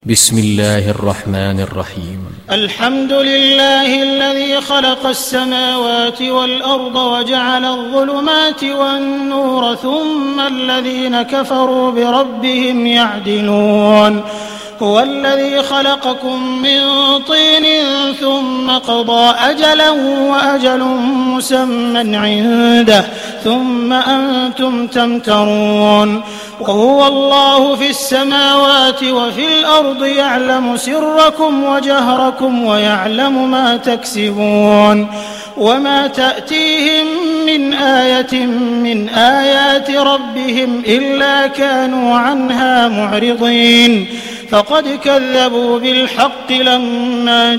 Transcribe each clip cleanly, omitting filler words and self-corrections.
بسم الله الرحمن الرحيم. الحمد لله الذي خلق السماوات والأرض وجعل الظلمات والنور ثم الذين كفروا بربهم يعدلون. هو الذي خلقكم من طين ثم قضى أجلا وأجل مسمى عنده ثم أنتم تمترون. وهو الله في السماوات وفي الأرض يعلم سركم وجهركم ويعلم ما تكسبون. وما تأتيهم من آية من آيات ربهم إلا كانوا عنها معرضين. فقد كذبوا بالحق لما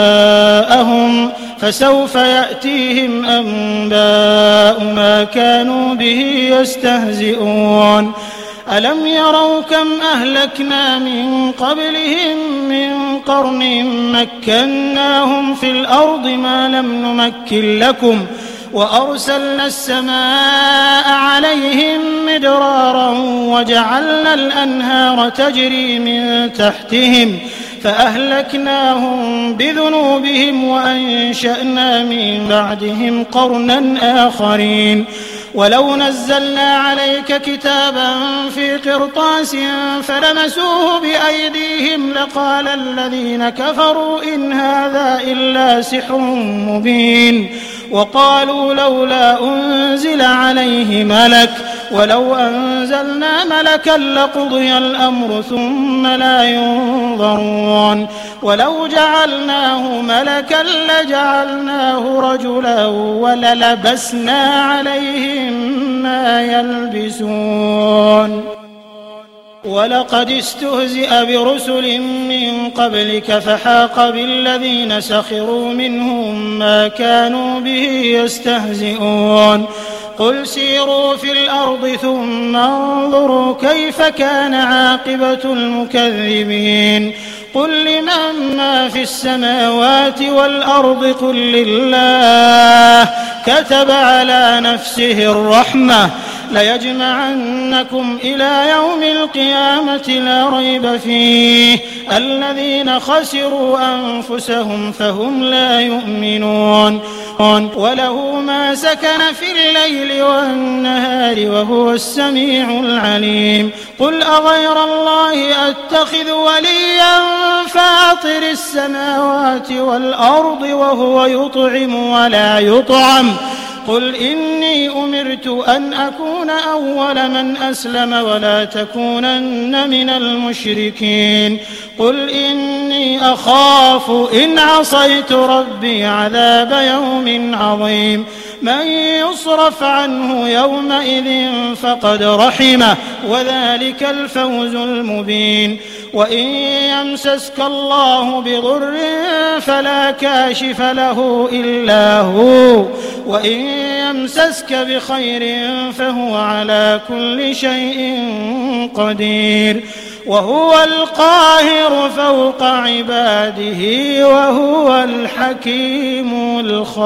جاءهم فسوف يأتيهم أنباء ما كانوا به يستهزئون. ألم يروا كم أهلكنا من قبلهم من قرن مكناهم في الأرض ما لم نمكن لكم وأرسلنا السماء عليهم مدرارا وجعلنا الأنهار تجري من تحتهم فأهلكناهم بذنوبهم وأنشأنا من بعدهم قرنا آخرين. ولو نزلنا عليك كتابا في قرطاس فلمسوه بأيديهم لقال الذين كفروا إن هذا إلا سحر مبين. وقالوا لولا أنزل عليه ملك ولو أنزلنا ملكا لقضي الأمر ثم لا ينظرون. ولو جعلناه ملكا لجعلناه رجلا وللبسنا عليهم ما يلبسون. ولقد استهزئ برسل من قبلك فحاق بالذين سخروا منهم ما كانوا به يستهزئون. قل سيروا في الأرض ثم انظروا كيف كان عاقبة المكذبين. قل لمن ما في السماوات والأرض قل لله كتب على نفسه الرحمة ليجمعنكم إلى يوم القيامة لا ريب فيه الذين خسروا أنفسهم فهم لا يؤمنون. وله ما سكن في الليل والنهار وهو السميع العليم. قل أغير الله أتخذ وليا فاطر السماوات والأرض وهو يطعم ولا يطعم. قل إني أمرت أن أكون أول من أسلم ولا تكونن من المشركين. قل إني أخاف إن عصيت ربي عذاب يوم عظيم. من يصرف عنه يومئذ فقد رحمه وذلك الفوز المبين. وإن يمسسك الله بضر فلا كاشف له إلا هو وإن يمسسك بخير فهو على كل شيء قدير. وهو القاهر فوق عباده وهو الحكيم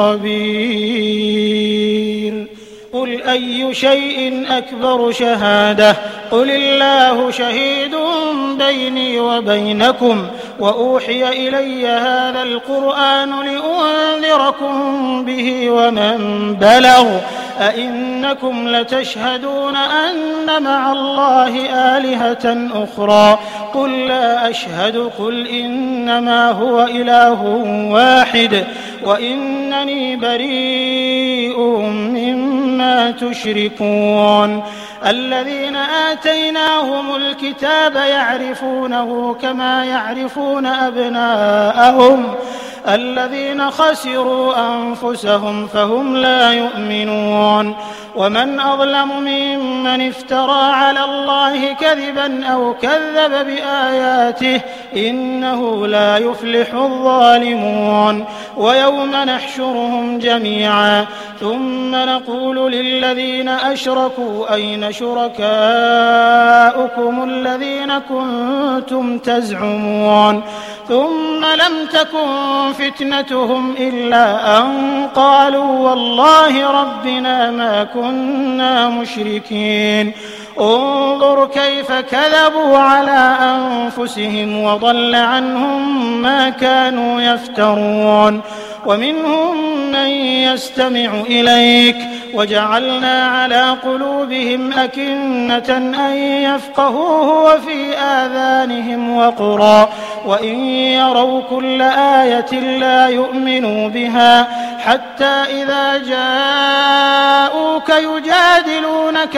الخبير. قل أي شيء أكبر شهادة قل الله شهيد بيني وبينكم وأوحي إلي هذا القرآن لأنذركم به ومن بلغ أئنكم لتشهدون أن مع الله آلهة أخرى قل لا أشهد قل إنما هو إله واحد وإنني بريء مما تشركون. الذين آتيناهم الكتاب يعرفونه كما يعرفون أبناءهم الذين خسروا أنفسهم فهم لا يؤمنون. ومن أظلم ممن افترى على الله كذبا أو كذب بآياته إنه لا يفلح الظالمون. ويوم نحشرهم جميعا ثم نقول للذين أشركوا أين شركاؤكم الذين كنتم تزعمون ثم لم تكن فتنتهم إلا أن قالوا والله ربنا ما كنا مشركين. انظر كيف كذبوا على أنفسهم وضل عنهم ما كانوا يفترون ومنهم من يستمع إليك وجعلنا على قلوبهم أكنة أن يفقهوه وفي آذانهم وقرا وإن يروا كل آية لا يؤمنوا بها حتى إذا جاءوك يجادلونك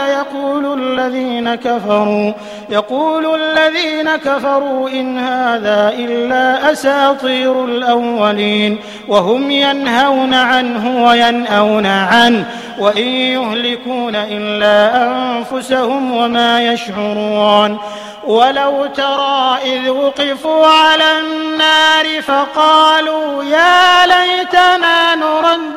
يقول الذين كفروا إن هذا إلا أساطير الأولين وهم ينهون عنه وينأون عنه وإن يهلكون إلا أنفسهم وما يشعرون ولو ترى إذ وقفوا على النار فقالوا يا ليتنا نرد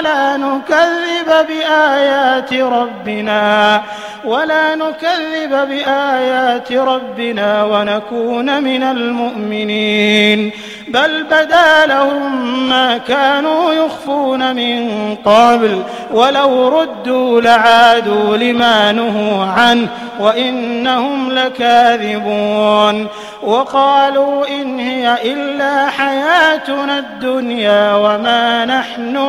ولا نكذب بآيات ربنا ونكون من المؤمنين بل بدا لهم ما كانوا يخفون من قبل ولو ردوا لعادوا لما نهوا عنه وإنهم لكاذبون وقالوا إن هي إلا حياتنا الدنيا وما نحن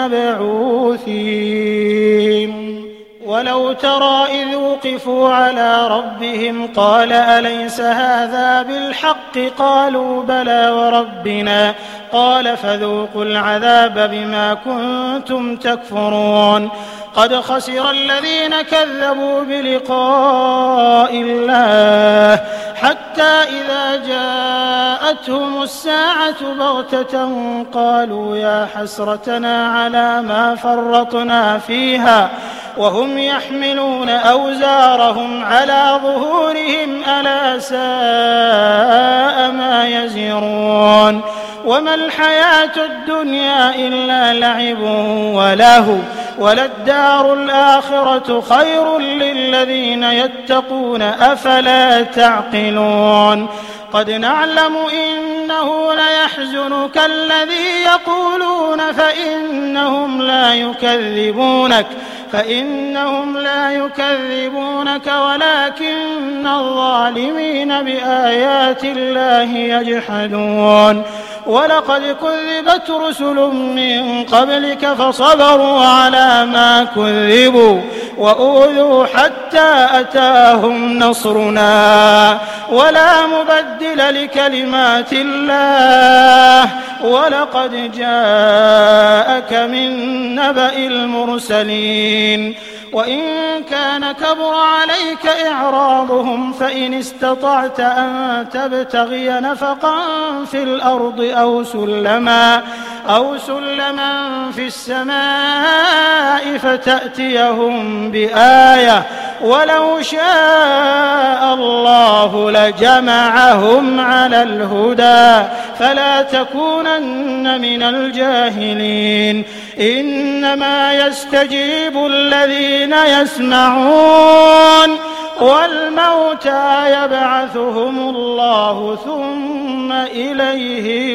بمبعوثين ولو ترى إذ وقفوا على ربهم قال أليس هذا بالحق قالوا بلى وربنا قال فذوقوا العذاب بما كنتم تكفرون قد خسر الذين كذبوا بلقاء الله حتى إذا جاءتهم الساعة بغتة قالوا يا حسرتنا على ما فرطنا فيها وهم يحملون أوزارهم على ظهورهم ألا ساء ما يزرون وما الحياة الدنيا إلا لعب ولهو وللدار الآخرة خير للذين يتقون أفلا تعقلون قد نعلم إنه ليحزنك الذي يقولون فإنهم لا يكذبونك ولكن الظالمين بآيات الله يجحدون ولقد كذبت رسل من قبلك فصبروا على ما كذبوا وأوذوا حتى أتاهم نصرنا ولا مبدل لكلمات الله ولقد جاءك من نبأ المرسلين وإن كان كبر عليك إعراضهم فإن استطعت أن تبتغي نفقا في الأرض أو سلما في السماء فتأتيهم بآية ولو شاء الله لجمعهم على الهدى فلا تكونن من الجاهلين إنما يستجيب الذين يسمعون والموتى يبعثهم الله ثم إليه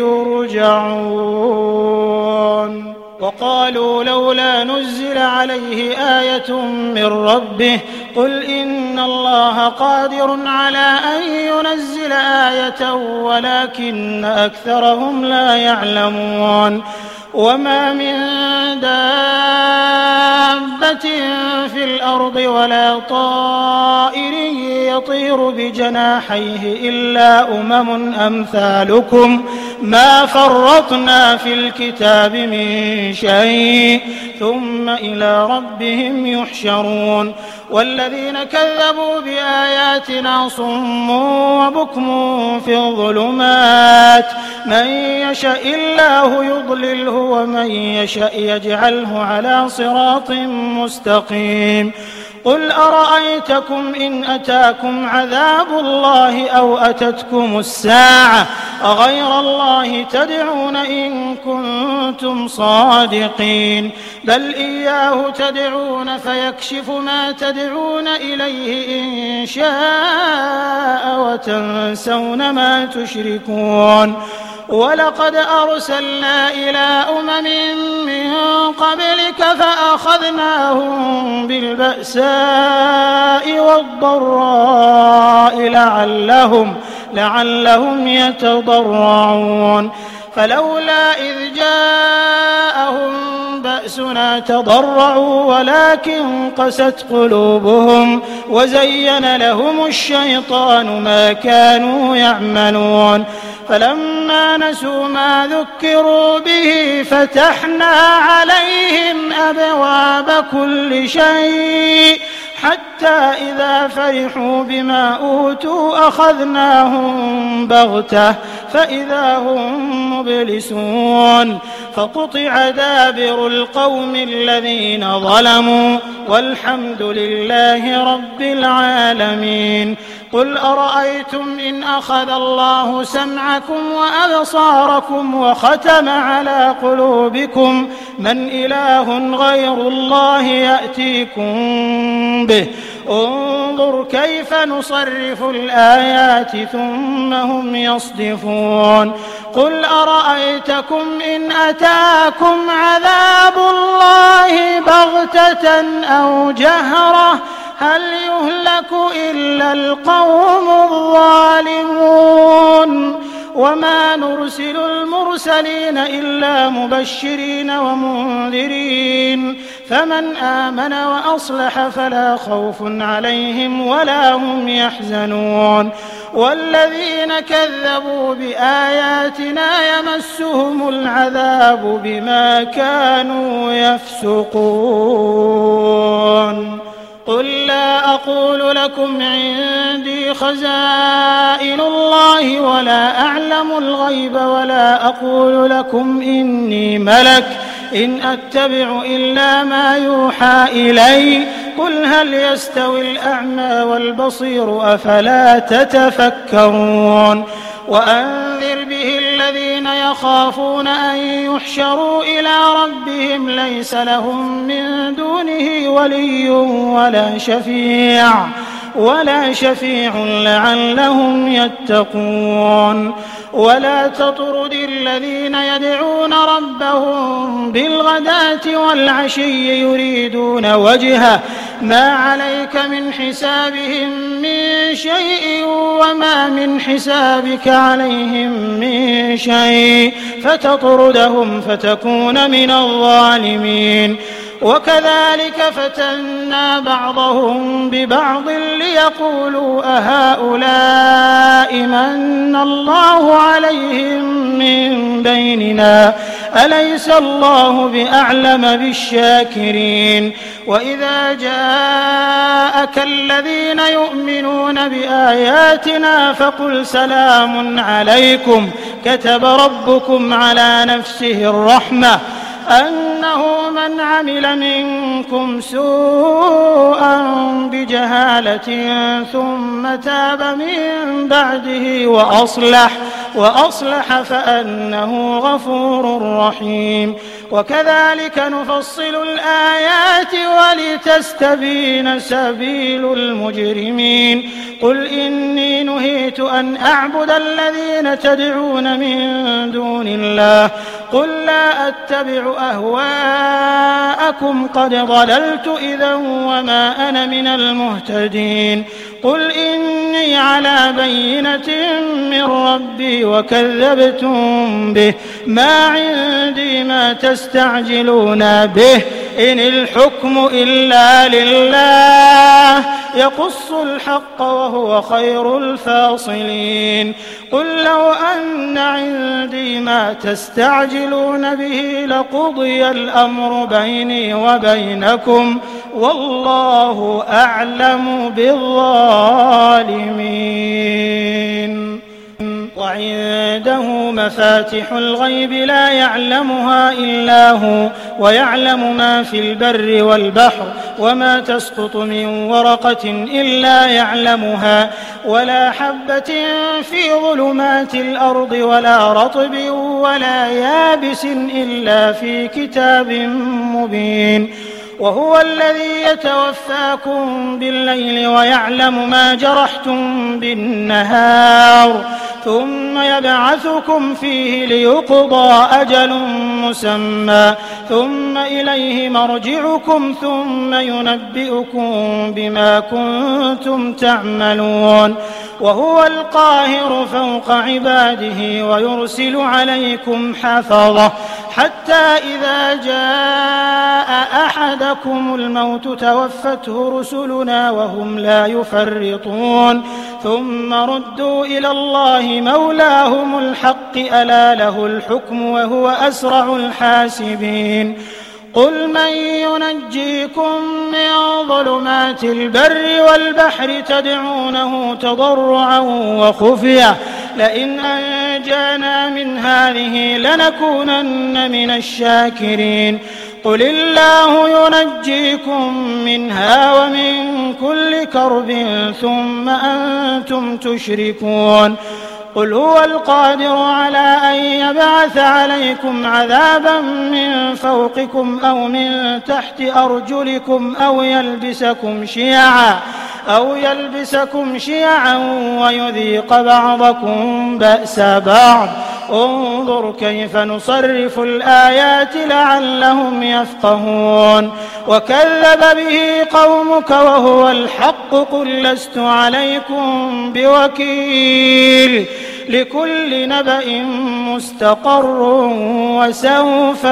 يرجعون وقالوا لولا نزل عليه آية من ربه قل إن الله قادر على أن ينزل آية ولكن أكثرهم لا يعلمون وما من دابة في الأرض ولا طائر يطير بجناحيه إلا أمم أمثالكم ما فرطنا في الكتاب من شيء ثم إلى ربهم يحشرون والذين كذبوا بآياتنا صم وبكم في الظلمات من يشاء الله يضلله ومن يشاء يجعله على صراط مستقيم قل أرأيتكم إن أتاكم عذاب الله أو أتتكم الساعة أغير الله تدعون إن كنتم صادقين بل إياه تدعون فيكشف ما تدعون إليه إن شاء وتنسون ما تشركون ولقد أرسلنا إلى أمم من قبلك فأخذناهم بالبأساء البأساء والضراء لعلهم يتضرعون فلولا إذ جاءهم بأسنا تضرعوا ولكن قست قلوبهم وزين لهم الشيطان ما كانوا يعملون فلما نسوا ما ذكروا به فتحنا عليهم أبواب كل شيء حتى إذا فرحوا بما أوتوا أخذناهم بغتة فإذا هم مبلسون فقطع دابر القوم الذين ظلموا والحمد لله رب العالمين قل أرأيتم إن أخذ الله سمعكم وأبصاركم وختم على قلوبكم من إله غير الله يأتيكم به انظر كيف نصرف الآيات ثم هم يصدفون قل أرأيتكم إن أتاكم عذاب الله بغتة أو جهرة هل يهلك إلا القوم الظالمون وما نرسل المرسلين إلا مبشرين ومنذرين فمن آمن وأصلح فلا خوف عليهم ولا هم يحزنون والذين كذبوا بآياتنا يمسهم العذاب بما كانوا يفسقون قل لا أقول لكم عندي خزائن الله ولا أعلم الغيب ولا أقول لكم إني ملك إن أتبع إلا ما يوحى إلي قل هل يستوي الأعمى والبصير أفلا تتفكرون وأنذر به الذين يخافون أن يحشروا إلى ربهم ليس لهم من دونه ولي ولا شفيع لعلهم يتقون ولا تطرد الذين يدعون ربهم بالغداة والعشي يريدون وجهه ما عليك من حسابهم من شيء وما من حسابك عليهم من شيء فتطردهم فتكون من الظالمين وكذلك فتنا بعضهم ببعض ليقولوا أهؤلاء من الله عليهم من بيننا أليس الله بأعلم بالشاكرين وإذا جاءك الذين يؤمنون بآياتنا فقل سلام عليكم كتب ربكم على نفسه الرحمة أنه من عمل منكم سوءا بجهالة ثم تاب من بعده وأصلح فأنه غفور رحيم وكذلك نفصل الآيات ولتستبين سبيل المجرمين قل إني نهيت أن أعبد الذين تدعون من دون الله قل لا أتبع أهواءكم قد ضللت إذا وما أنا من المهتدين قل إني على بينة من ربي وكذبتم به ما عندي ما تستعجلون به إن الحكم إلا لله يقص الحق وهو خير الفاصلين قل لو أن عندي ما تستعجلون به لقضي الأمر بيني وبينكم والله أعلم بالظالمين وعنده مفاتح الغيب لا يعلمها إلا هو ويعلم ما في البر والبحر وما تسقط من ورقة إلا يعلمها ولا حبة في ظلمات الأرض ولا رطب ولا يابس إلا في كتاب مبين وهو الذي يتوفاكم بالليل ويعلم ما جرحتم بالنهار ثم يبعثكم فيه ليقضى أجل مسمى ثم إليه مرجعكم ثم ينبئكم بما كنتم تعملون وهو القاهر فوق عباده ويرسل عليكم حفظة حتى إذا جاء أحدكم الموت توفته رسلنا وهم لا يفرطون ثم ردوا إلى الله مولاهم الحق ألا له الحكم وهو أسرع الحاسبين قل من ينجيكم من ظلمات البر والبحر تدعونه تضرعا وخفية لئن أنجانا من هذه لنكونن من الشاكرين قل الله ينجيكم منها ومن كل كرب ثم أنتم تشركون قل هو القادر على أن يبعث عليكم عذابا من فوقكم أو من تحت أرجلكم أو يلبسكم شيعا ويذيق بعضكم بأس بعض انظر كيف نصرف الآيات لعلهم يفقهون وكذب به قومك وهو الحق قل لست عليكم بوكيل لكل نبأ مستقر وسوف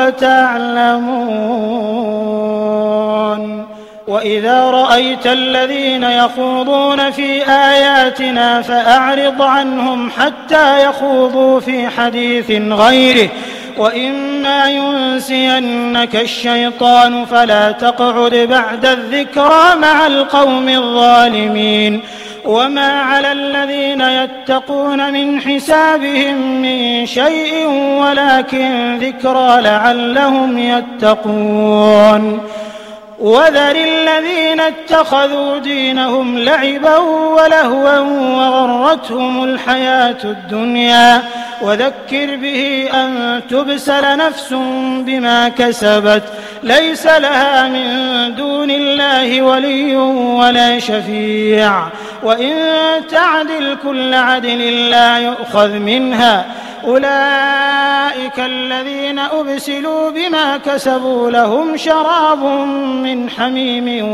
تعلمون وإذا رأيت الذين يخوضون في آياتنا فأعرض عنهم حتى يخوضوا في حديث غيره وإما ينسينك الشيطان فلا تقعد بعد الذكرى مع القوم الظالمين وما على الذين يتقون من حسابهم من شيء ولكن ذكرى لعلهم يتقون وذر الذين اتخذوا دينهم لعبا ولهوا وغرتهم الحياة الدنيا وذكر به أن تبسل نفس بما كسبت ليس لها من دون الله ولي ولا شفيع وإن تعدل كل عدل لا يؤخذ منها أولئك الذين أبسلوا بما كسبوا لهم شراب من حميم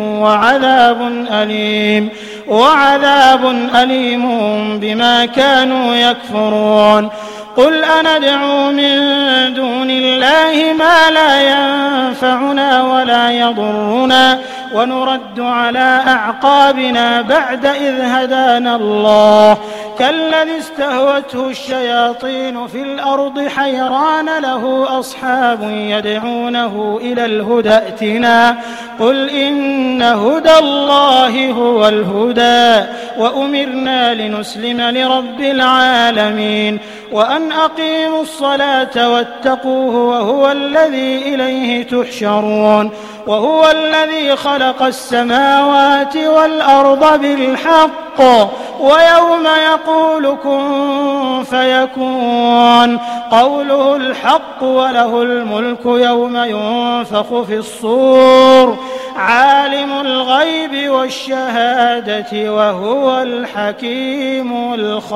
وعذاب أليم بما كانوا يكفرون قل أندعو من دون الله ما لا ينفعنا ولا يضرنا ونرد على أعقابنا بعد إذ هدانا الله كالذي استهوته الشياطين في الأرض حيران له أصحاب يدعونه إلى الهدى ائتنا قل إن هدى الله هو الهدى وأمرنا لنسلم لرب العالمين وأن أقيموا الصلاة واتقوه وهو الذي إليه تحشرون وهو الذي خلق السماوات والأرض بالحق ويوم يقول كن فيكون قوله الحق وله الملك يوم ينفخ في الصور عالم الغيب والشهادة وهو الحكيم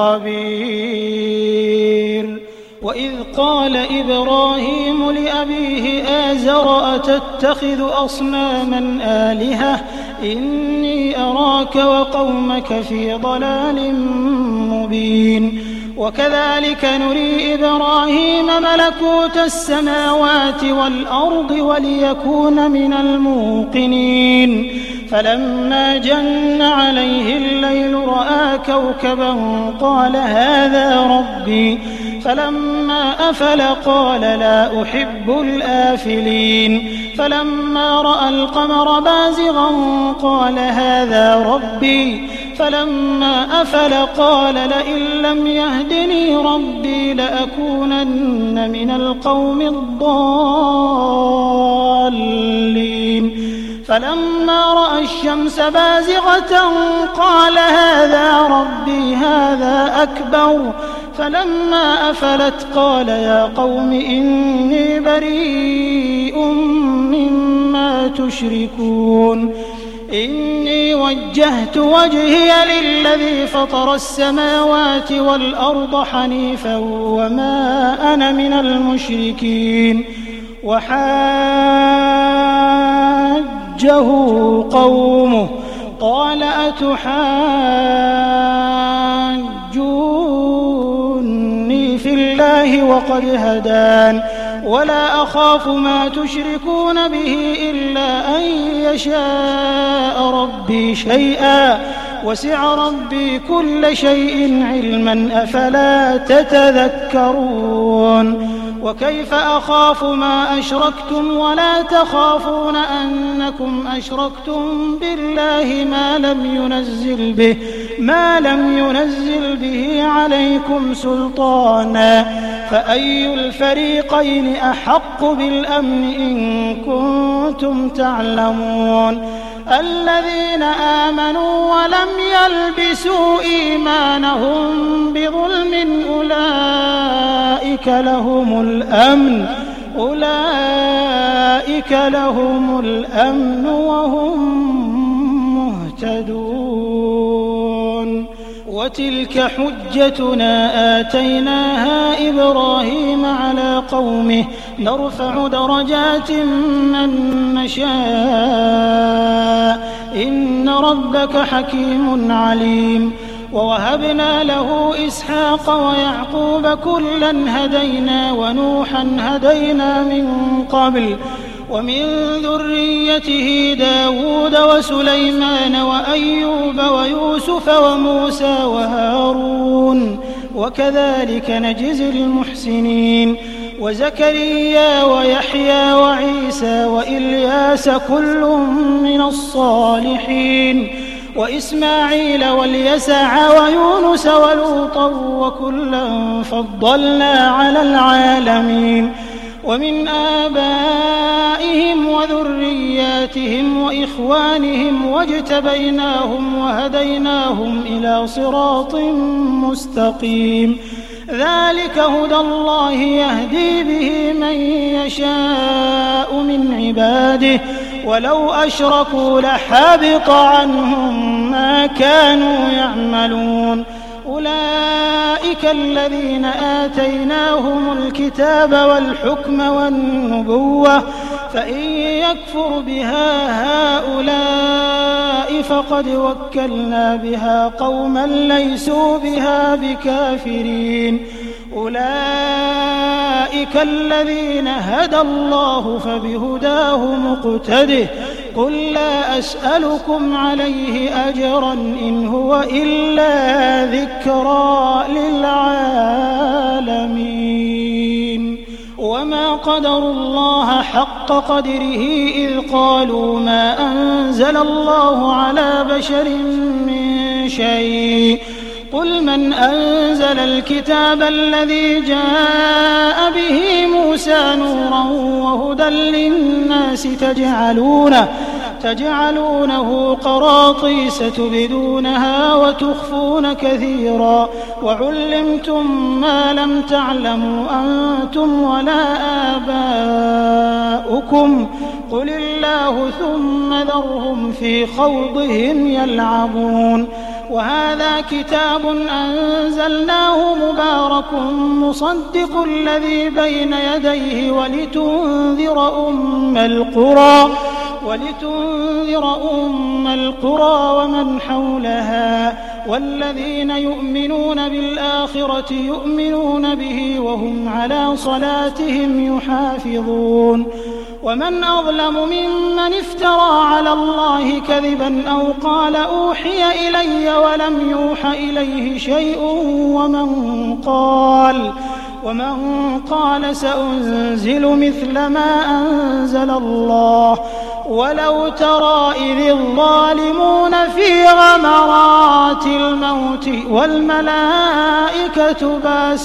الخبير وإذ قال إبراهيم لأبيه آزر أتتخذ أصناما آلهة إني أراك وقومك في ضلال مبين وكذلك نري إبراهيم ملكوت السماوات والأرض وليكون من الموقنين فلما جن عليه الليل رأى كوكبا قال هذا ربي فلما أفل قال لا أحب الآفلين فلما رأى القمر بازغا قال هذا ربي فلما أفل قال لئن لم يهدني ربي لأكونن من القوم الضالين فلما رأى الشمس بازغة قال هذا ربي هذا أكبر فلما أفلت قال يا قوم إني بريء مما ما تشركون إني وجهت وجهي للذي فطر السماوات والأرض حنيفا وما أنا من المشركين وحاجه قومه قال أتحاجوني في الله وقد هدان ولا أخاف ما تشركون به إلا أن يشاء ربي شيئا وسع ربي كل شيء علما أفلا تتذكرون وكيف أخاف ما أشركتم ولا تخافون أنكم أشركتم بالله ما لم ينزل به عليكم سلطانا فأي الفريقين أحق بالأمن إن كنتم تعلمون الذين آمنوا ولم يلبسوا إيمانهم بظلم أولئك لهم الأمن وهم مهتدون وتلك حجتنا آتيناها إبراهيم على قومه نرفع درجات من نشاء إن ربك حكيم عليم ووهبنا له إسحاق ويعقوب كلا هدينا ونوحا هدينا من قبل ومن ذريته داود وسليمان وأيوب ويوسف وموسى وهارون وكذلك نجزي المحسنين وزكريا ويحيى وعيسى وإلياس كل من الصالحين وإسماعيل واليسع ويونس ولوطا وكلا فضلنا على العالمين ومن آبائهم وذرياتهم وإخوانهم واجتبيناهم وهديناهم إلى صراط مستقيم ذلك هدى الله يهدي به من يشاء من عباده ولو أشركوا لحبط عنهم ما كانوا يعملون أولئك الذين آتيناهم الكتاب والحكم والنبوة فإن يكفر بها هؤلاء فقد وكلنا بها قوما ليسوا بها بكافرين أولئك الذين هدى الله فبهداه مقتده قل لا أسألكم عليه أجرا إن هو إلا ذكرى للعالمين وما قدروا الله حق قدره إذ قالوا ما أنزل الله على بشر من شيء قل من أنزل الكتاب الذي جاء به موسى نورا وهدى للناس تجعلونه قراطيس تبدونها وتخفون كثيرا وعلمتم ما لم تعلموا أنتم ولا آباؤكم قل الله ثم ذرهم في خوضهم يلعبون وهذا كتاب أنزلناه مبارك مصدق الذي بين يديه ولتنذر أم القرى ومن حولها والذين يؤمنون بالآخرة يؤمنون به وهم على صلاتهم يحافظون ومن أظلم ممن افترى على الله كذبا أو قال أوحي إلي ولم يوح إليه شيء ومن قال سأنزل مثل ما أنزل الله ولو ترى إذ الظالمون في غمرات الموت والملائكة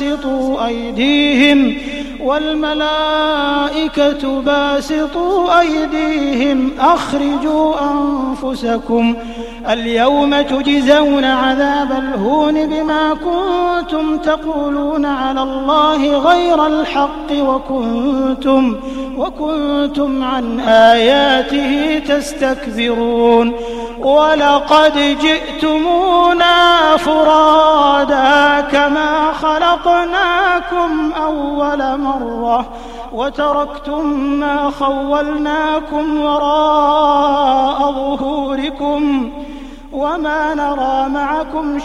باسطوا أيديهم أخرجوا أنفسكم اليوم تجزون عذاب الهون بما كنتم تقولون على الله غير الحق وكنتم عن آياته تستكبرون ولقد جئتمونا فرادا كما خلقناكم أول مرة وتركتم ما خولناكم وراء ظهوركم وما نرى معكم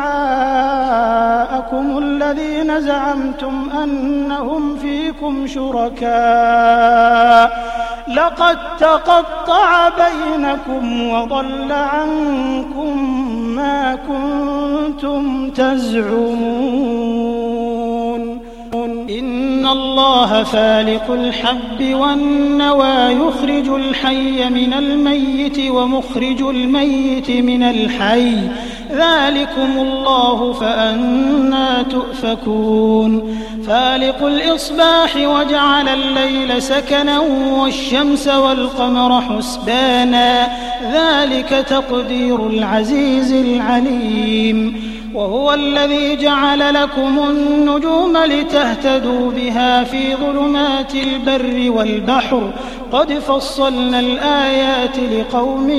شفعاءكم الذين زعمتم أنهم فيكم شركاء لقد تقطع بينكم وضل عنكم ما كنتم تزعمون إن الله فالق الحب والنوى يخرج الحي من الميت ومخرج الميت من الحي ذلكم الله فأنى تؤفكون فالق الإصباح وجعل الليل سكنا والشمس والقمر حسبانا ذلك تقدير العزيز العليم وهو الذي جعل لكم النجوم لتهتدوا بها في ظلمات البر والبحر قد فصلنا الآيات لقوم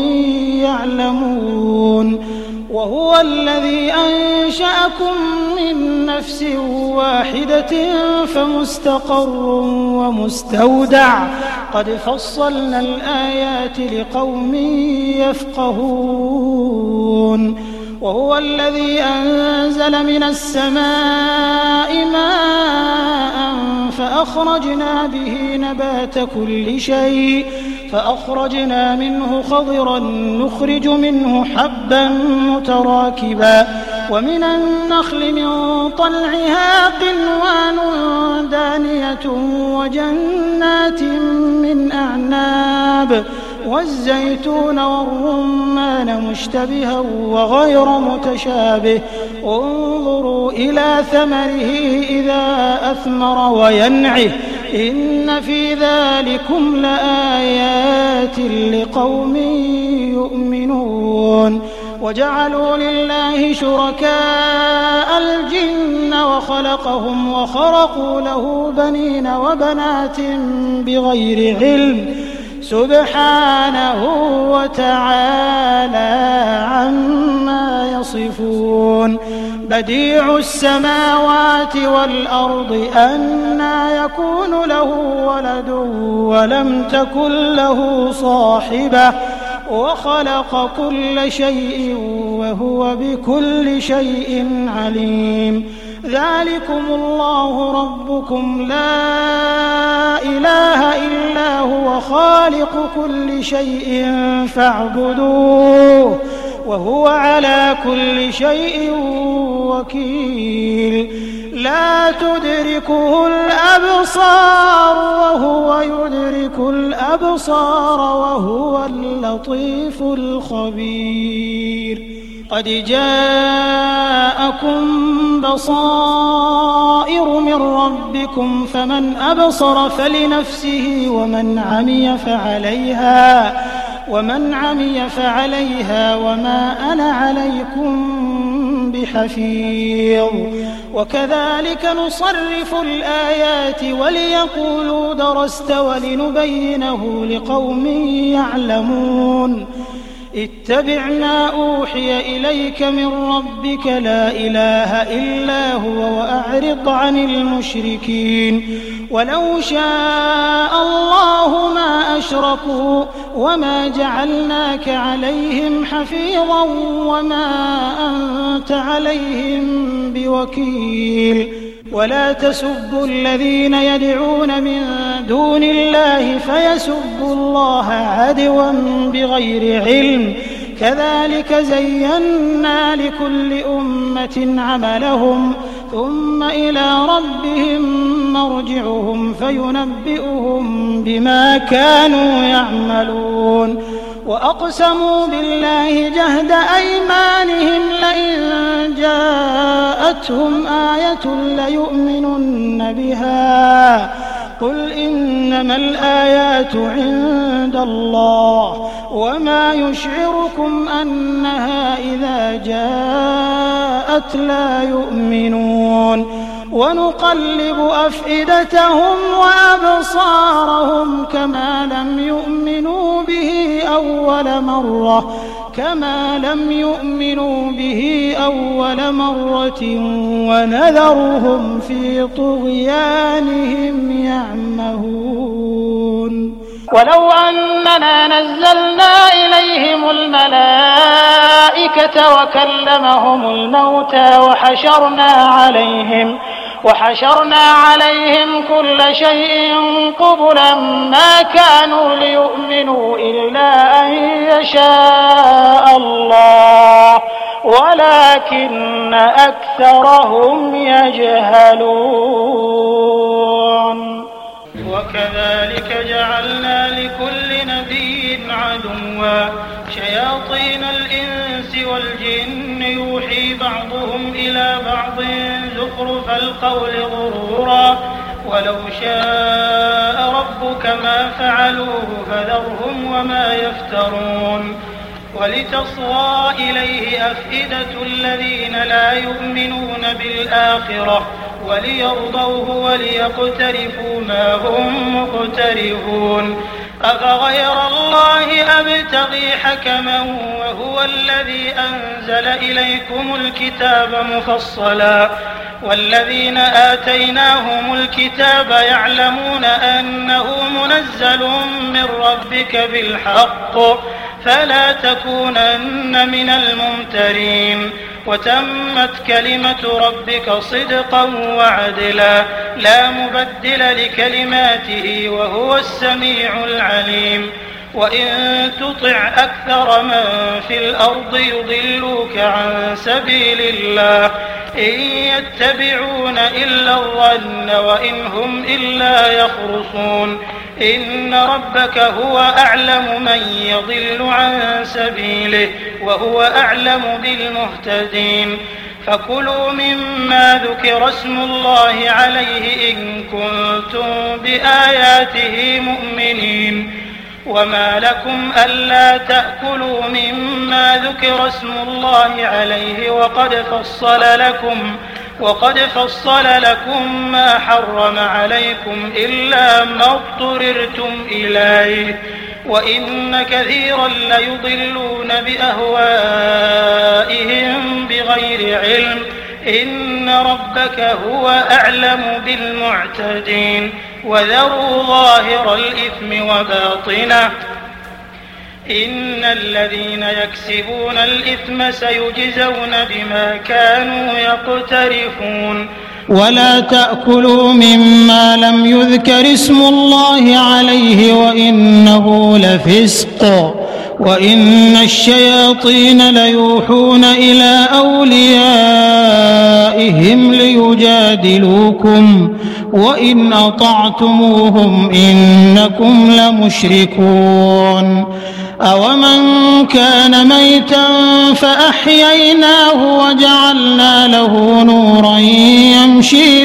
يعلمون وهو الذي أنشأكم من نفس واحدة فمستقر ومستودع قد فصلنا الآيات لقوم يفقهون وهو الذي أنزل من السماء ماء فأخرجنا به نبات كل شيء فأخرجنا منه خضرا نخرج منه حبا متراكبا ومن النخل من طلعها قنوان دانية وجنات من أعناب والزيتون والرمان مشتبها وغير متشابه انظروا إلى ثمره إذا أثمر وينعه إن في ذلكم لآيات لقوم يؤمنون وجعلوا لله شركاء الجن وخلقهم وخرقوا له بنين وبنات بغير علم سبحانه وتعالى عما يصفون بديع السماوات والأرض أنى يكون له ولد ولم تكن له صاحبة وخلق كل شيء وهو بكل شيء عليم ذلكم الله ربكم لا إله إلا هو خالق كل شيء فاعبدوه وهو على كل شيء وكيل لا تدركه الأبصار وهو يدرك الأبصار وهو اللطيف الخبير قد جاءكم بصائر من ربكم فمن أبصر فلنفسه ومن عمي فعليها وما أنا عليكم بحفيظ وكذلك نصرف الآيات وليقولوا درست ولنبينه لقوم يعلمون اتبع ما أوحي إليك من ربك لا إله إلا هو وأعرض عن المشركين ولو شاء الله ما أشركوا وما جعلناك عليهم حفيظا وما أنت عليهم بوكيل ولا تسبوا الذين يدعون من دون الله فيسبوا الله عدوا بغير علم كذلك زينا لكل أمة عملهم ثم إلى ربهم مرجعهم فينبئهم بما كانوا يعملون وأقسموا بالله جهد أيمانهم لئن جاءتهم آية ليؤمنن بها قل إنما الآيات عند الله وما يشعركم أنها إذا جاءت لا يؤمنون ونقلب أفئدتهم وأبصارهم كما لم يؤمنوا به أول مرة ونذرهم في طغيانهم يعمهون. ولو أننا نزلنا إليهم الملائكة وكلمهم الموتى وحشرنا عليهم كل شيء قبلا ما كانوا ليؤمنوا إلا أن يشاء الله ولكن أكثرهم يجهلون. وكذلك جعلنا لكل نبي عدوا شياطين الإنس والجن يوحي بعضهم إلى بعض زخرف القول غرورا ولو شاء ربك ما فعلوه فذرهم وما يفترون. ولتصغى إليه أفئدة الذين لا يؤمنون بالآخرة وليرضوه وليقترفوا ما هم مقترفون. أفغير الله أبتغي حكما وهو الذي أنزل إليكم الكتاب مفصلا والذين آتيناهم الكتاب يعلمون أنه منزل من ربك بالحق فلا تكونن من الممترين. وتمت كلمة ربك صدقا وعدلا لا مبدل لكلماته وهو السميع العليم. وإن تطع أكثر من في الأرض يضلوك عن سبيل الله إن يتبعون إلا الظن وإن هم إلا يخرصون. إن ربك هو أعلم من يضل عن سبيله وهو أعلم بالمهتدين. فكلوا مما ذكر اسم الله عليه إن كنتم بآياته مؤمنين. وما لكم ألا تأكلوا مما ذكر اسم الله عليه وقد فصل لكم ما حرم عليكم إلا ما اضطررتم إليه وإن كثيرا ليضلون بأهوائهم بغير علم. إن ربك هو أعلم بالمعتدين. وذروا ظاهر الإثم وباطنه إن الذين يكسبون الإثم سيجزون بما كانوا يقترفون. ولا تأكلوا مما لم يذكر اسم الله عليه وإنه لفسق وإن الشياطين ليوحون إلى أوليائهم ليجادلوكم وإن أطعتموهم إنكم لمشركون. أومن كان ميتا فأحييناه وجعلنا له نورا يمشي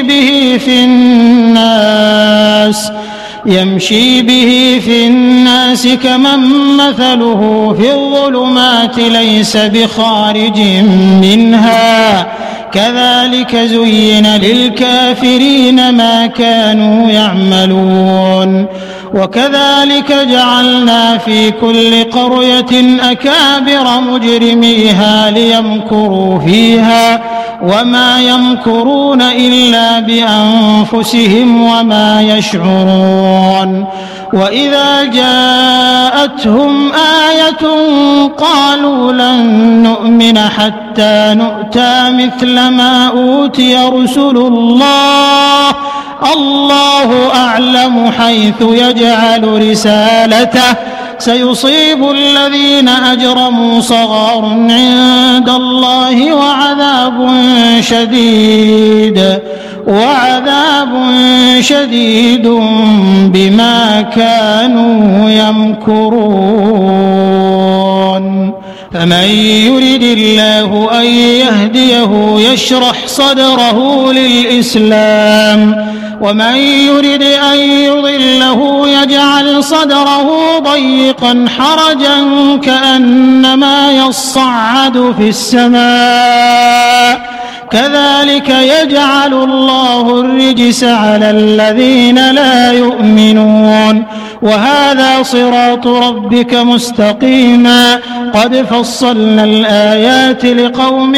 به في الناس كمن مثله في الظلمات ليس بخارج منها كذلك زين للكافرين ما كانوا يعملون. وكذلك جعلنا في كل قرية أكابر مجرميها ليمكروا فيها وما يمكرون إلا بأنفسهم وما يشعرون. وإذا جاءتهم آية قالوا لن نؤمن حتى نؤتى مثل ما أوتي رسل الله الله أعلم حيث يجعل رسالته سيصيب الذين أجرموا صغار عند الله وعذاب شديد بما كانوا يمكرون. فمن يرد الله أن يهديه يشرح صدره للإسلام ومن يرد أن يضله يجعل صدره ضيقا حرجا كأنما يصعد في السماء كذلك يجعل الله الرجس على الذين لا يؤمنون وهذا صراط ربك مستقيما قد فصلنا الآيات لقوم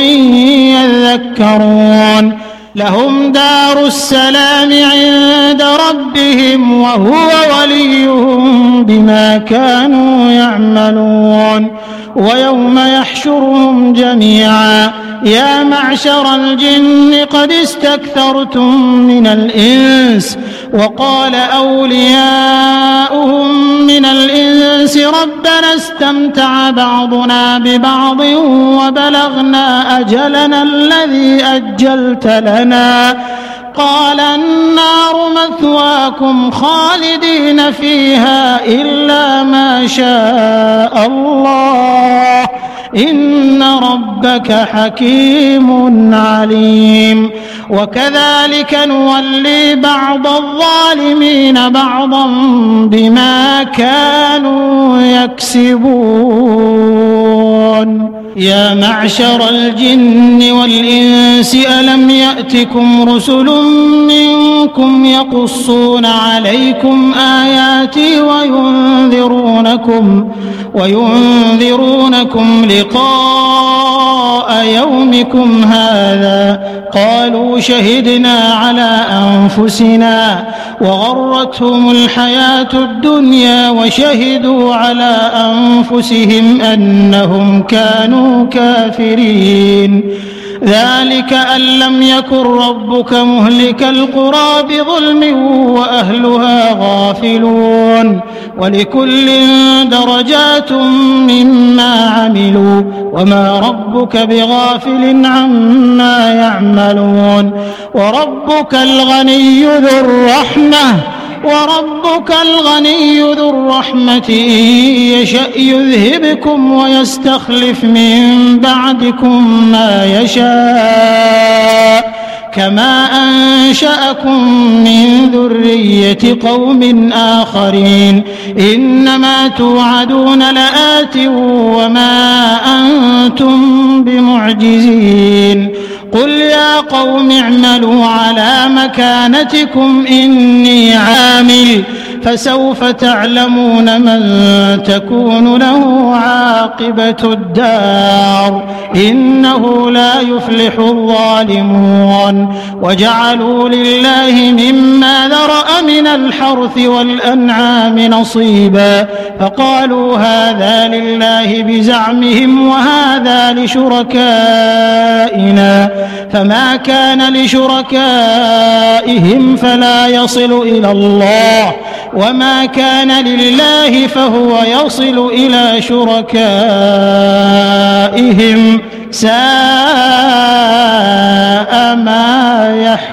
يذكرون لهم دار السلام عند ربهم وهو وليهم بما كانوا يعملون ويوم يحشرهم جميعا يا معشر الجن قد استكثرتم من الإنس وقال أولياؤهم من الإنس ربنا استمتع بعضنا ببعض وبلغنا أجلنا الذي أجلت لنا قال النار مثواكم خالدين فيها إلا ما شاء الله إن ربك حكيم عليم وكذلك نولي بعض الظالمين بعضا بما كانوا يكسبون يا معشر الجن والإنس ألم يأتكم رسل منكم يقصون عليكم آياتي وينذرونكم لقاء يومكم هذا قالوا شهدنا على أنفسنا وغرتهم الحياة الدنيا وشهدوا على أنفسهم أنهم كانوا كافرين ذلك أن لم يكن ربك مهلك القرى بظلم وأهلها غافلون ولكل درجات مما عملوا وما ربك بغافل عما يعملون وربك الغني ذو الرحمة إن يشأ يذهبكم ويستخلف من بعدكم ما يشاء كما أنشأكم من ذرية قوم آخرين إنما توعدون لآت وما أنتم بمعجزين قل يا قوم اعملوا على مكانتكم إني عامل فسوف تعلمون من تكون له عاقبة الدار إنه لا يفلح الظالمون وجعلوا لله مما ذرأ من الحرث والأنعام نصيبا فقالوا هذا لله بزعمهم وهذا لشركائنا فما كان لشركائهم فلا يصل إلى الله وما كان لله فهو يصل إلى شركائهم ساء ما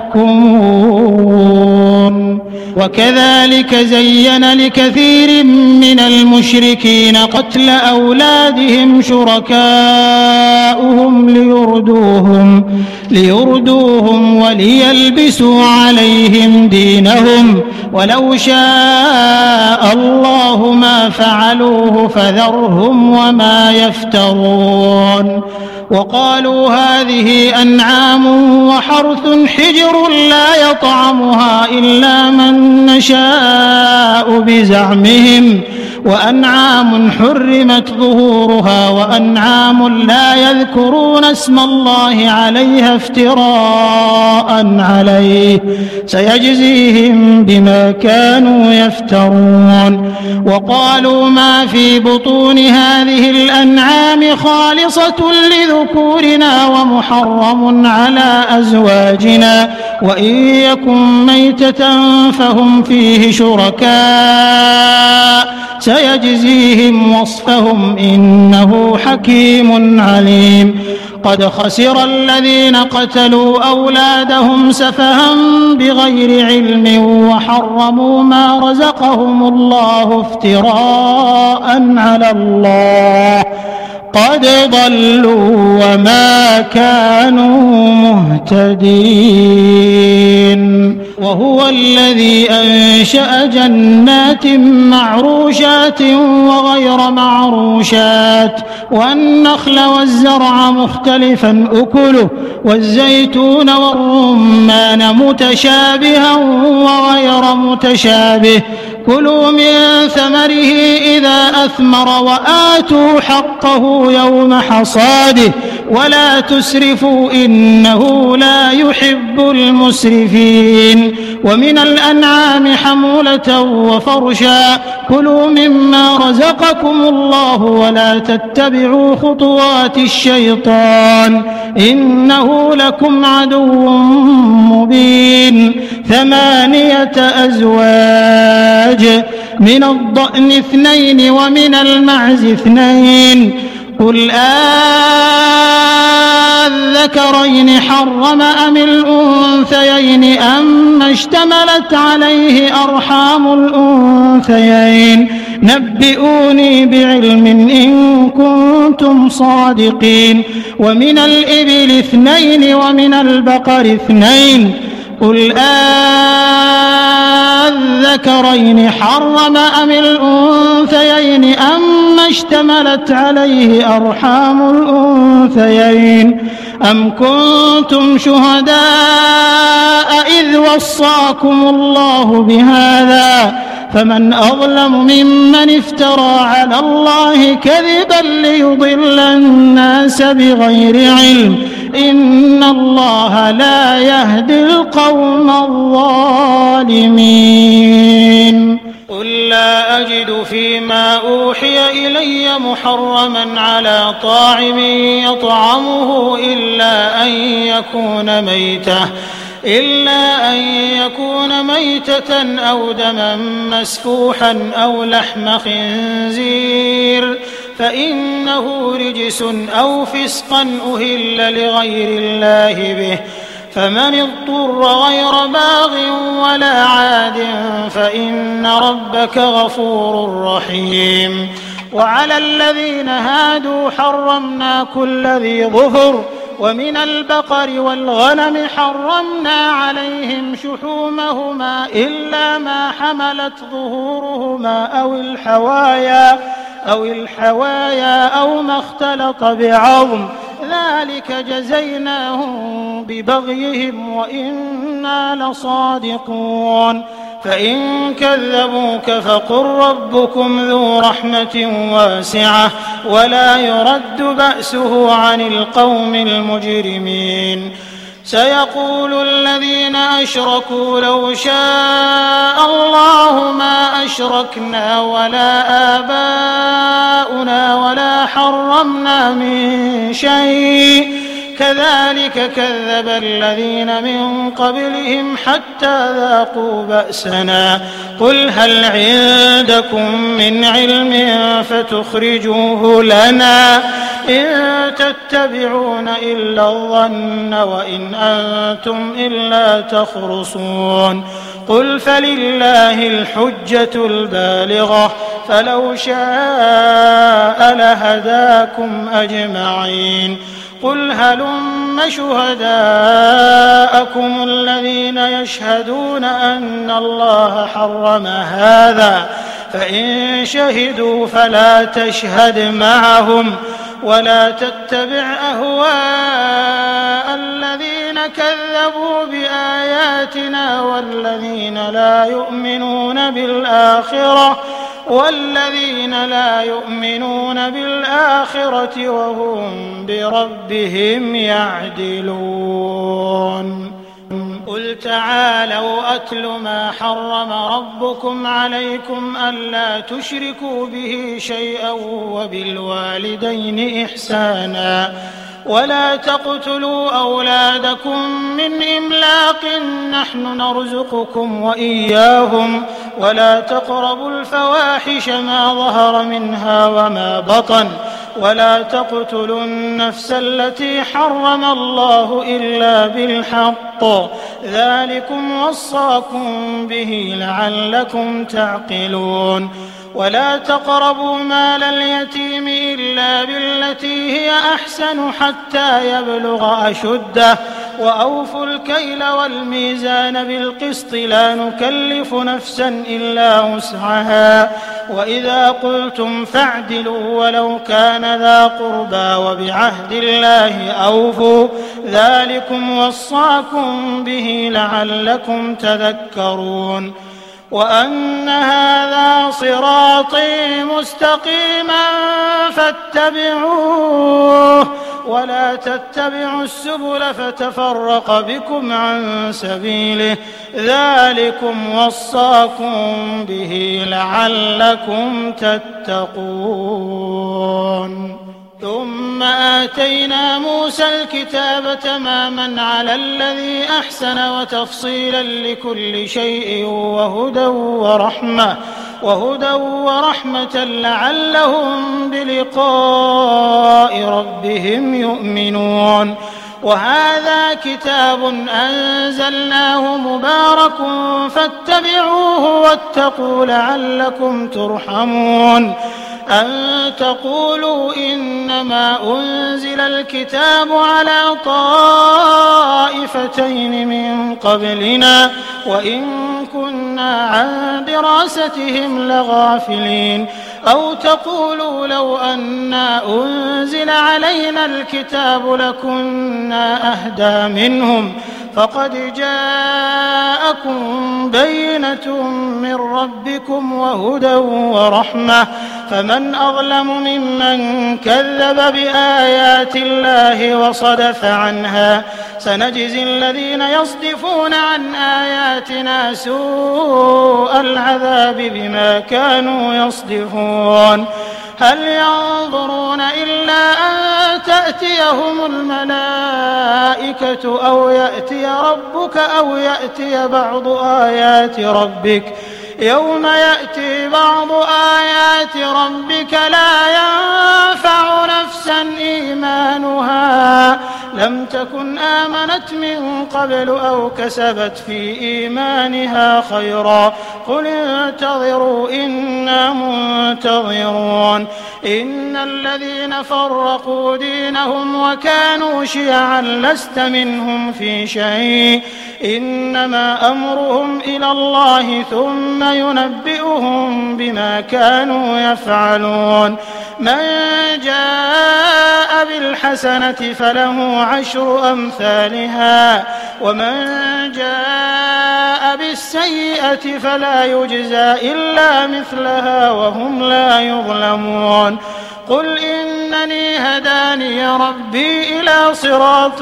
يحكمون وكذلك زين لكثير من المشركين قتل أولادهم شركاؤهم ليردوهم وليلبسوا عليهم دينهم ولو شاء الله ما فعلوه فذرهم وما يفترون وقالوا هذه أنعام وحرث حجر لا يطعمها إلا من نشاء بزعمهم وأنعام حرمت ظهورها وأنعام لا يذكرون اسم الله عليها افتراء عليه سيجزيهم بما كانوا يفترون وقالوا ما في بطون هذه الأنعام خالصة لذكورنا ومحرم على أزواجنا وإن يكن ميتة فهم فيه شركاء سيجزيهم وصفهم إنه حكيم عليم قد خسر الذين قتلوا أولادهم سفها بغير علم وحرموا ما رزقهم الله افتراء على الله قد ضلوا وما كانوا مهتدين وهو الذي أنشأ جنات معروشات وغير معروشات والنخل والزرع مختلفا أكله والزيتون والرمان متشابها وغير متشابه كلوا من ثمره إذا أثمر وآتوا حقه يوم حصاده ولا تسرفوا إنه لا يحب المسرفين ومن الأنعام حمولة وفرشا كلوا مما رزقكم الله ولا تتبعوا خطوات الشيطان إنه لكم عدو مبين 8 أزواج من الضأن 2 ومن المعز 2 قل الذكرين حرم أم الأنثيين أما اشتملت عليه أرحام الأنثيين نبئوني بعلم إن كنتم صادقين ومن الإبل 2 ومن البقر 2 قل الذكرين حرم أم الأنثيين أما اشتملت عليه أرحام الأنثيين أم كنتم شهداء إذ وصاكم الله بهذا فمن أظلم ممن افترى على الله كذبا ليضل الناس بغير علم إن الله لا يهدي القوم الظالمين قل لا أجد فيما أوحي إلي محرما على طاعم يطعمه إلا أن يكون ميتة أو دما مسفوحا أو لحم خنزير فإنه رجس أو فسقا أهل لغير الله به فمن اضطر غير باغ ولا عاد فإن ربك غفور رحيم وعلى الذين هادوا حرمنا كل ذي ظفر ومن البقر والغنم حرمنا عليهم شحومهما إلا ما حملت ظهورهما أو الحوايا أو ما اختلط بعظم ذلك جزيناهم ببغيهم وإنا لصادقون فإن كذبوك فقل ربكم ذو رحمة واسعة ولا يرد بأسه عن القوم المجرمين سيقول الذين أشركوا لو شاء الله ما أشركنا ولا آباؤنا ولا حرمنا من شيء كذلك كذب الذين من قبلهم حتى ذاقوا بأسنا قل هل عندكم من علم فتخرجوه لنا إن تتبعون إلا الظن وإن أنتم إلا تخرصون قل فلله الحجة البالغة فلو شاء لهداكم أجمعين قل هلم شهداءكم الذين يشهدون أن الله حرم هذا فإن شهدوا فلا تشهد معهم ولا تتبع أهواء الذين كذبوا بآياتنا والذين لا يؤمنون بالآخرة وهم بربهم يعدلون قل تعالوا أتل ما حرم ربكم عليكم ألا تشركوا به شيئا وبالوالدين إحسانا ولا تقتلوا أولادكم من إملاق نحن نرزقكم وإياهم ولا تقربوا الفواحش ما ظهر منها وما بطن ولا تقتلوا النفس التي حرم الله إلا بالحق ذلكم وصاكم به لعلكم تعقلون ولا تقربوا مال اليتيم إلا بالتي هي أحسن حتى يبلغ أشده وأوفوا الكيل والميزان بالقسط لا نكلف نفسا إلا وسعها وإذا قلتم فاعدلوا ولو كان ذا قربى وبعهد الله أوفوا ذلكم وصاكم به لعلكم تذكرون وأن هذا صراطي مستقيما فاتبعوه ولا تتبعوا السبل فتفرق بكم عن سبيله ذلكم وصاكم به لعلكم تتقون ثم آتينا موسى الكتاب تماما على الذي أحسن وتفصيلا لكل شيء وهدى ورحمة لعلهم بلقاء ربهم يؤمنون وهذا كتاب أنزلناه مبارك فاتبعوه واتقوا لعلكم ترحمون أن تقولوا إنما أنزل الكتاب على طائفتين من قبلنا وإن كنا عن دراستهم لغافلين أو تقولوا لو أنا أنزل علينا الكتاب لكنا أهدى منهم فقد جاءكم بينة من ربكم وهدى ورحمة فمن أظلم ممن كذب بآيات الله وصدف عنها سنجزي الذين يصدفون عن آياتنا سوء العذاب بما كانوا يصدفون هل ينظرون إلا أن تأتيهم الملائكة أو يأتي ربك أو يأتي بعض آيات ربك يوم يأتي بعض آيات ربك لا ينفع نفسا إيمانها لم تكن آمنت من قبل أو كسبت في إيمانها خيرا قل انتظروا إنا منتظرون إن الذين فرقوا دينهم وكانوا شيعا لست منهم في شيء إنما أمرهم إلى الله ثم ينبئهم بما كانوا يفعلون من جاء بالحسنة فله عشر أمثالها ومن جاء بالسيئة فلا يجزى إلا مثلها وهم لا يظلمون قل إنني هداني ربي إلى صراط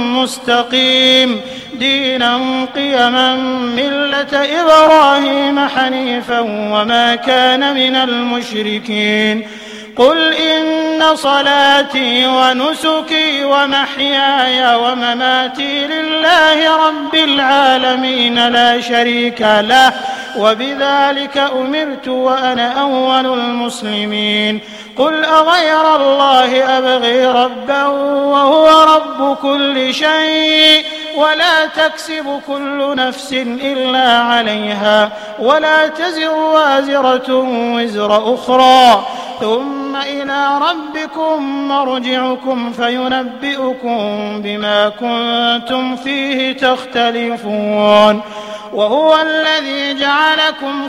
مستقيم دينا قيما ملة إبراهيم حنيفا وما كان من المشركين قل إن صلاتي ونسكي ومحياي ومماتي لله رب العالمين لا شريك له وبذلك أمرت وأنا أول المسلمين قل أغير الله أبغي ربا وهو رب كل شيء ولا تكسب كل نفس إلا عليها ولا تزر وازرة وزر أخرى ثم إلى ربكم مرجعكم فينبئكم بما كنتم فيه تختلفون وهو الذي جعلكم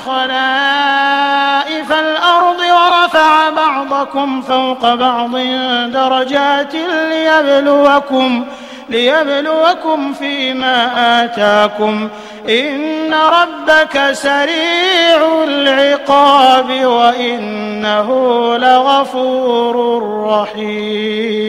خلائف الأرض ورفع بعضكم فوق بعض درجات ليبلوكم فيما آتاكم إن ربك سريع العقاب وإنه لغفور رحيم